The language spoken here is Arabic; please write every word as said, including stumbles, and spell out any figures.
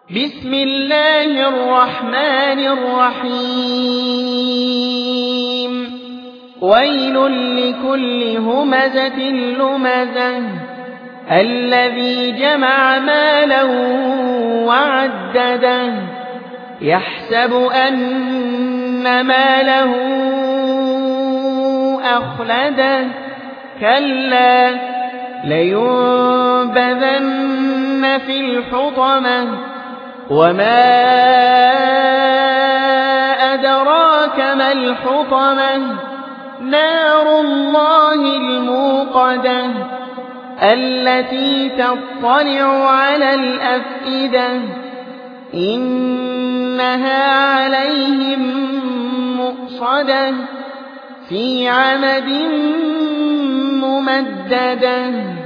بسم الله الرحمن الرحيم ويل لكل همزة لمزة الذي جمع مالا وعدده يحسب أن ماله أخلده كلا لينبذن في الحطمة وما أدراك ما الحطمة نار الله الموقدة التي تطلع على الأفئدة إنها عليهم مؤصدة في عمد ممددة.